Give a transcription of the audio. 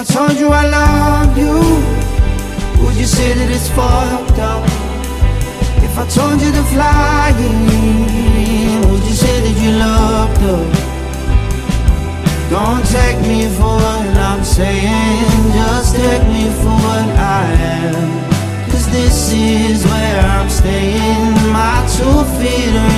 I told you I love you, would you say that it's fucked up? If I told you to fly in, would you say that you loved up? Don't take me for what I'm saying, just take me for what I am. 'Cause this is where I'm staying, my 2 feet